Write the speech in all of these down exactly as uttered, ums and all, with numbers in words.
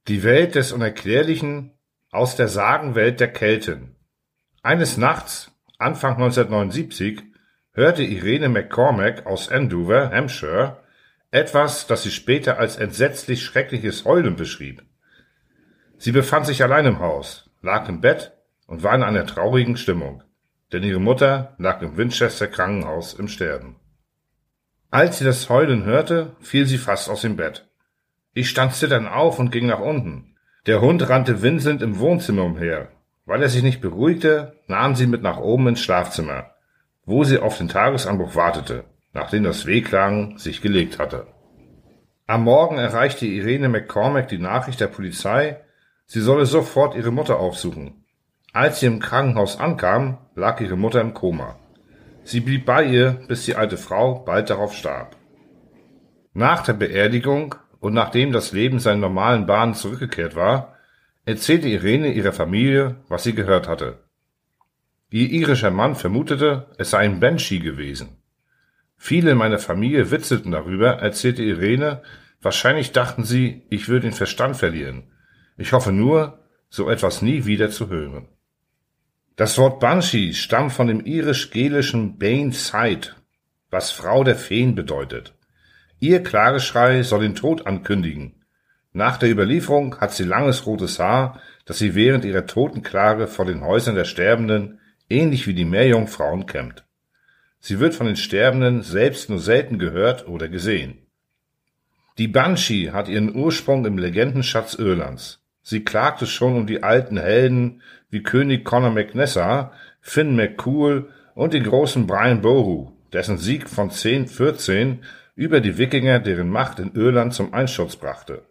Die Welt des Unerklärlichen aus der Sagenwelt der Kelten. Eines Nachts, Anfang neunzehnhundertneunundsiebzig, hörte Irene McCormack aus Andover, Hampshire, etwas, das sie später als entsetzlich schreckliches Heulen beschrieb. Sie befand sich allein im Haus, lag im Bett und war in einer traurigen Stimmung, denn ihre Mutter lag im Winchester Krankenhaus im Sterben. Als sie das Heulen hörte, fiel sie fast aus dem Bett. Ich stand zitternd auf und ging nach unten. Der Hund rannte winselnd im Wohnzimmer umher. Weil er sich nicht beruhigte, nahm sie mit nach oben ins Schlafzimmer, wo sie auf den Tagesanbruch wartete, nachdem das Wehklagen sich gelegt hatte. Am Morgen erreichte Irene McCormack die Nachricht der Polizei, sie solle sofort ihre Mutter aufsuchen. Als sie im Krankenhaus ankam, lag ihre Mutter im Koma. Sie blieb bei ihr, bis die alte Frau bald darauf starb. Nach der Beerdigung und nachdem das Leben seinen normalen Bahnen zurückgekehrt war, erzählte Irene ihrer Familie, was sie gehört hatte. Ihr irischer Mann vermutete, es sei ein Banshee gewesen. Viele in meiner Familie witzelten darüber, erzählte Irene, wahrscheinlich dachten sie, ich würde den Verstand verlieren. Ich hoffe nur, so etwas nie wieder zu hören. Das Wort Banshee stammt von dem irisch-gelischen Bane Sight, was Frau der Feen bedeutet. Ihr Klageschrei soll den Tod ankündigen. Nach der Überlieferung hat sie langes rotes Haar, das sie während ihrer Totenklage vor den Häusern der Sterbenden ähnlich wie die Meerjungfrauen kämmt. Sie wird von den Sterbenden selbst nur selten gehört oder gesehen. Die Banshee hat ihren Ursprung im Legendenschatz Irlands. Sie klagte schon um die alten Helden wie König Conor MacNessa, Finn McCool und den großen Brian Boru, dessen Sieg von zehn vierzehn über die Wikinger deren Macht in Irland zum Einsturz brachte.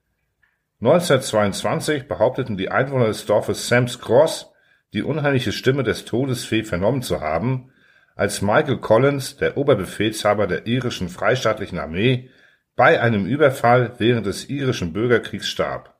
neunzehnhundertzweiundzwanzig behaupteten die Einwohner des Dorfes Sam's Cross, die unheimliche Stimme des Todesfee vernommen zu haben, als Michael Collins, der Oberbefehlshaber der irischen Freistaatlichen Armee, bei einem Überfall während des irischen Bürgerkriegs starb.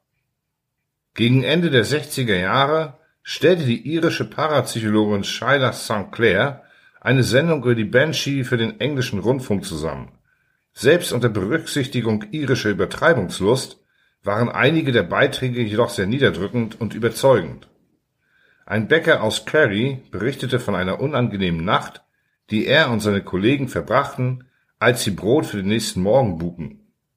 Gegen Ende der sechziger Jahre stellte die irische Parapsychologin Sheila Sankt Clair eine Sendung über die Banshee für den englischen Rundfunk zusammen. Selbst unter Berücksichtigung irischer Übertreibungslust waren einige der Beiträge jedoch sehr niederdrückend und überzeugend. Ein Bäcker aus Kerry berichtete von einer unangenehmen Nacht, die er und seine Kollegen verbrachten, als sie Brot für den nächsten Morgen buken.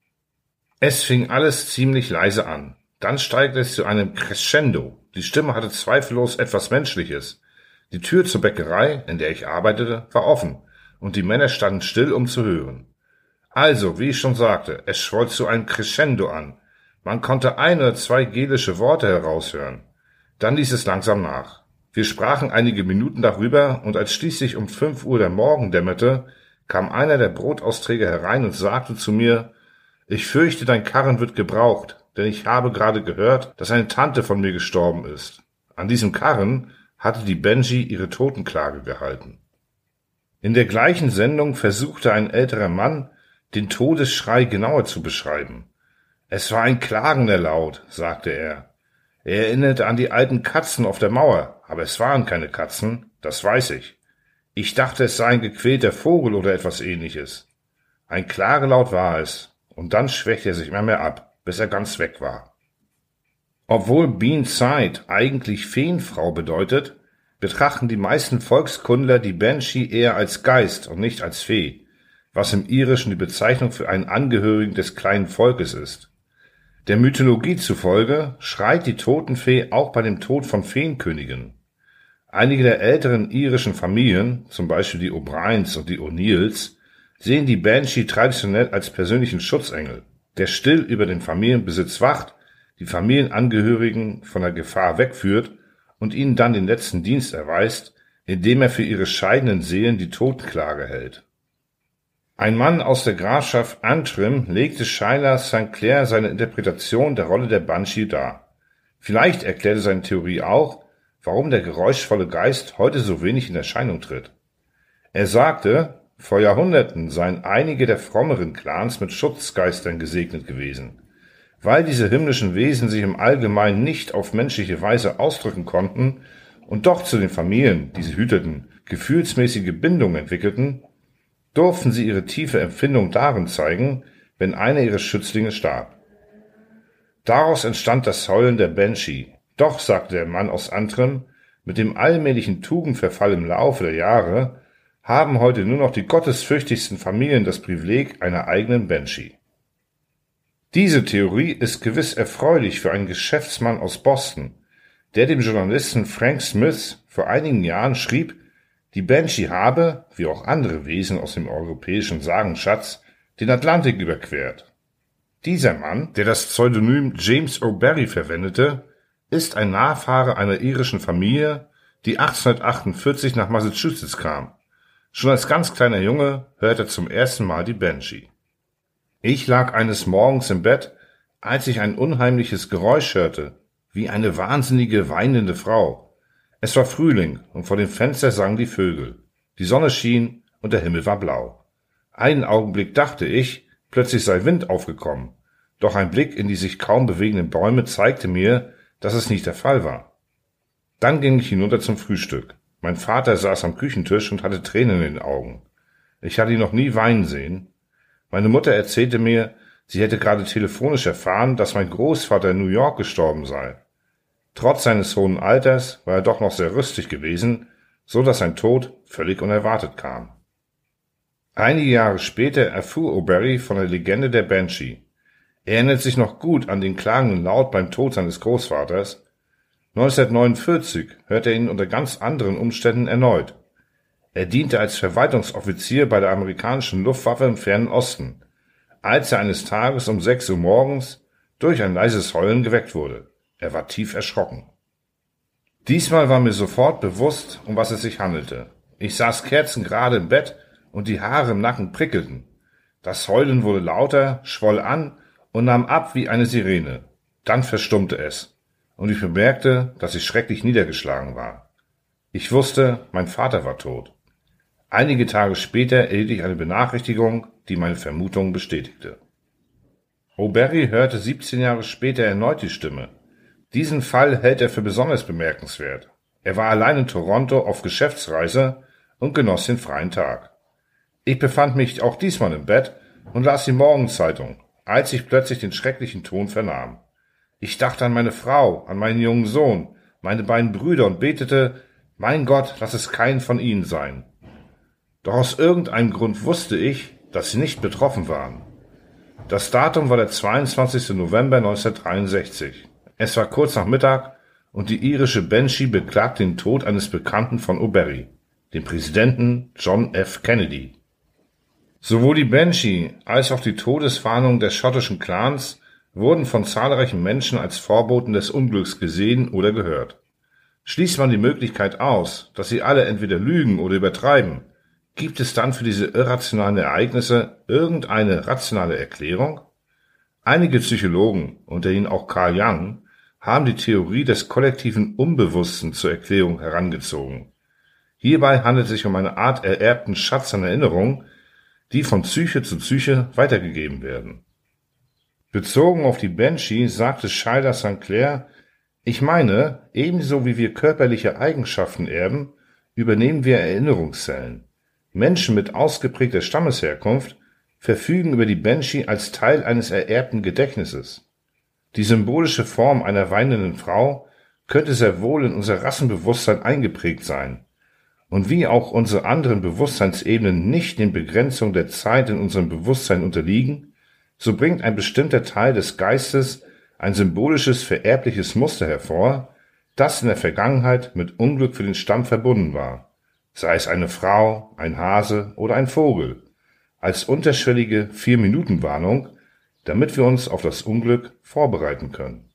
Es fing alles ziemlich leise an. Dann steigte es zu einem Crescendo. Die Stimme hatte zweifellos etwas Menschliches. Die Tür zur Bäckerei, in der ich arbeitete, war offen, und die Männer standen still, um zu hören. Also, wie ich schon sagte, es schwoll zu einem Crescendo an. Man konnte ein oder zwei gelische Worte heraushören. Dann ließ es langsam nach. Wir sprachen einige Minuten darüber, und als schließlich um fünf Uhr der Morgen dämmerte, kam einer der Brotausträger herein und sagte zu mir, ich fürchte, dein Karren wird gebraucht, denn ich habe gerade gehört, dass eine Tante von mir gestorben ist. An diesem Karren hatte die Banshee ihre Totenklage gehalten. In der gleichen Sendung versuchte ein älterer Mann, den Todesschrei genauer zu beschreiben. Es war ein klagender Laut, sagte er. Er erinnerte an die alten Katzen auf der Mauer, aber es waren keine Katzen, das weiß ich. Ich dachte, es sei ein gequälter Vogel oder etwas Ähnliches. Ein Klagelaut war es, und dann schwächte er sich immer mehr ab, bis er ganz weg war. Obwohl Bean Sight eigentlich Feenfrau bedeutet, betrachten die meisten Volkskundler die Banshee eher als Geist und nicht als Fee, was im Irischen die Bezeichnung für einen Angehörigen des kleinen Volkes ist. Der Mythologie zufolge schreit die Totenfee auch bei dem Tod von Feenkönigen. Einige der älteren irischen Familien, zum Beispiel die O'Briens und die O'Neills, sehen die Banshee traditionell als persönlichen Schutzengel, der still über den Familienbesitz wacht, die Familienangehörigen von der Gefahr wegführt und ihnen dann den letzten Dienst erweist, indem er für ihre scheidenden Seelen die Totenklage hält. Ein Mann aus der Grafschaft Antrim legte Sheila Sankt Clair seine Interpretation der Rolle der Banshee dar. Vielleicht erklärte seine Theorie auch, warum der geräuschvolle Geist heute so wenig in Erscheinung tritt. Er sagte, vor Jahrhunderten seien einige der frommeren Clans mit Schutzgeistern gesegnet gewesen. Weil diese himmlischen Wesen sich im Allgemeinen nicht auf menschliche Weise ausdrücken konnten und doch zu den Familien, die sie hüteten, gefühlsmäßige Bindungen entwickelten, durften sie ihre tiefe Empfindung darin zeigen, wenn einer ihrer Schützlinge starb. Daraus entstand das Heulen der Banshee. Doch, sagte der Mann aus Antrim, mit dem allmählichen Tugendverfall im Laufe der Jahre haben heute nur noch die gottesfürchtigsten Familien das Privileg einer eigenen Banshee. Diese Theorie ist gewiss erfreulich für einen Geschäftsmann aus Boston, der dem Journalisten Frank Smith vor einigen Jahren schrieb, die Banshee habe, wie auch andere Wesen aus dem europäischen Sagenschatz, den Atlantik überquert. Dieser Mann, der das Pseudonym James O'Barry verwendete, ist ein Nachfahre einer irischen Familie, die achtzehnhundertachtundvierzig nach Massachusetts kam. Schon als ganz kleiner Junge hörte er zum ersten Mal die Banshee. Ich lag eines Morgens im Bett, als ich ein unheimliches Geräusch hörte, wie eine wahnsinnige, weinende Frau. Es war Frühling und vor dem Fenster sangen die Vögel. Die Sonne schien und der Himmel war blau. Einen Augenblick dachte ich, plötzlich sei Wind aufgekommen. Doch ein Blick in die sich kaum bewegenden Bäume zeigte mir, dass es nicht der Fall war. Dann ging ich hinunter zum Frühstück. Mein Vater saß am Küchentisch und hatte Tränen in den Augen. Ich hatte ihn noch nie weinen sehen. Meine Mutter erzählte mir, sie hätte gerade telefonisch erfahren, dass mein Großvater in New York gestorben sei. Trotz seines hohen Alters war er doch noch sehr rüstig gewesen, so dass sein Tod völlig unerwartet kam. Einige Jahre später erfuhr O'Barry von der Legende der Banshee. Er erinnert sich noch gut an den klagenden Laut beim Tod seines Großvaters. neunzehnhundertneunundvierzig hörte er ihn unter ganz anderen Umständen erneut. Er diente als Verwaltungsoffizier bei der amerikanischen Luftwaffe im Fernen Osten, als er eines Tages um sechs Uhr morgens durch ein leises Heulen geweckt wurde. Er war tief erschrocken. Diesmal war mir sofort bewusst, um was es sich handelte. Ich saß kerzengerade im Bett und die Haare im Nacken prickelten. Das Heulen wurde lauter, schwoll an und nahm ab wie eine Sirene. Dann verstummte es, und ich bemerkte, dass ich schrecklich niedergeschlagen war. Ich wusste, mein Vater war tot. Einige Tage später erhielt ich eine Benachrichtigung, die meine Vermutung bestätigte. O'Barry hörte siebzehn Jahre später erneut die Stimme. Diesen Fall hält er für besonders bemerkenswert. Er war allein in Toronto auf Geschäftsreise und genoss den freien Tag. Ich befand mich auch diesmal im Bett und las die Morgenzeitung, als ich plötzlich den schrecklichen Ton vernahm. Ich dachte an meine Frau, an meinen jungen Sohn, meine beiden Brüder und betete, mein Gott, lass es keinen von ihnen sein. Doch aus irgendeinem Grund wusste ich, dass sie nicht betroffen waren. Das Datum war der zweiundzwanzigster November neunzehnhundertdreiundsechzig. Es war kurz nach Mittag und die irische Banshee beklagte den Tod eines Bekannten von O'Barry, dem Präsidenten John F. Kennedy. Sowohl die Banshee als auch die Todeswarnung des schottischen Clans wurden von zahlreichen Menschen als Vorboten des Unglücks gesehen oder gehört. Schließt man die Möglichkeit aus, dass sie alle entweder lügen oder übertreiben, gibt es dann für diese irrationalen Ereignisse irgendeine rationale Erklärung? Einige Psychologen, unter ihnen auch Carl Jung, haben die Theorie des kollektiven Unbewussten zur Erklärung herangezogen. Hierbei handelt es sich um eine Art ererbten Schatz an Erinnerungen, die von Psyche zu Psyche weitergegeben werden. Bezogen auf die Banshee sagte Schuyler Sankt Clair, ich meine, ebenso wie wir körperliche Eigenschaften erben, übernehmen wir Erinnerungszellen. Menschen mit ausgeprägter Stammesherkunft verfügen über die Banshee als Teil eines ererbten Gedächtnisses. Die symbolische Form einer weinenden Frau könnte sehr wohl in unser Rassenbewusstsein eingeprägt sein. Und wie auch unsere anderen Bewusstseinsebenen nicht den Begrenzungen der Zeit in unserem Bewusstsein unterliegen, so bringt ein bestimmter Teil des Geistes ein symbolisches vererbliches Muster hervor, das in der Vergangenheit mit Unglück für den Stamm verbunden war, sei es eine Frau, ein Hase oder ein Vogel, als unterschwellige Vier-Minuten-Warnung, damit wir uns auf das Unglück vorbereiten können.